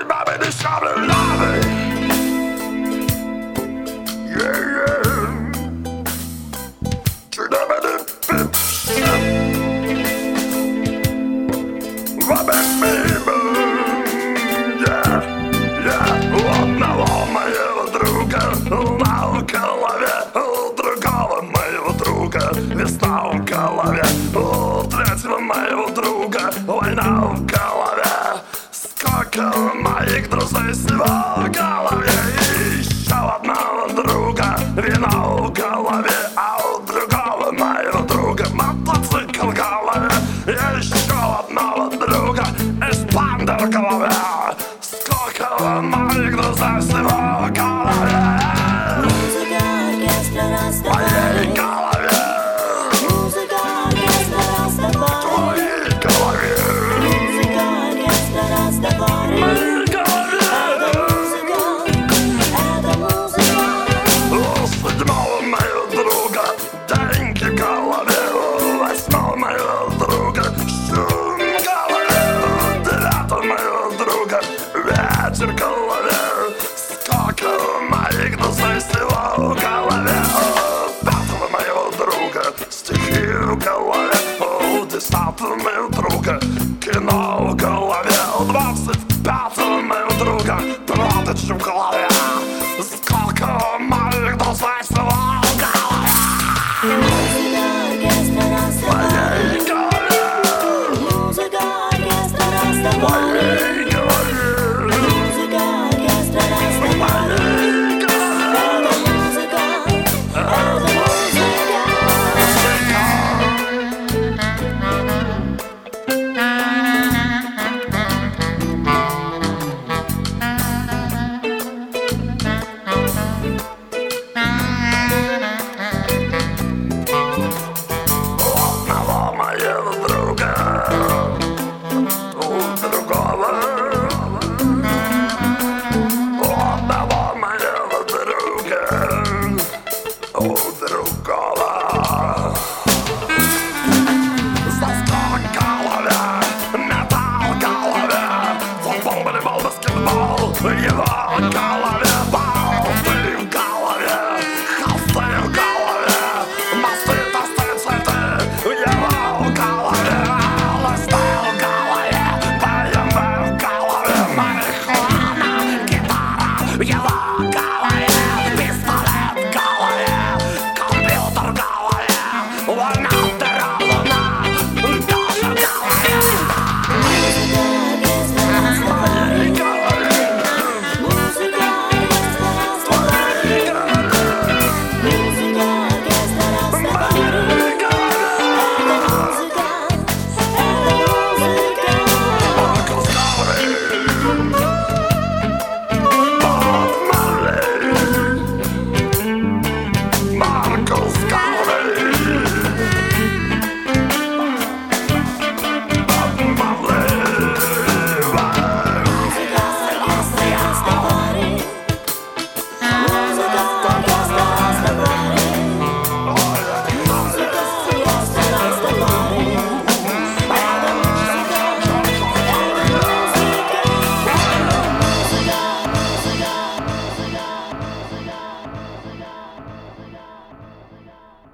Весна в голове, у третьего моего друга война в голове. Сколько моих друзей всего в голове. И еще одного друга вино в голове, а у другого моего друга мотоцикл в голове. И еще одного друга эспандер в голове. Сколько моих друзей всего в голове. Музыка оркестра Растафари. Ветер в голове, сколько моих друзей всего в голове. У пятого моего друга стихи в голове, у десятого моего друга кино в голове, у 20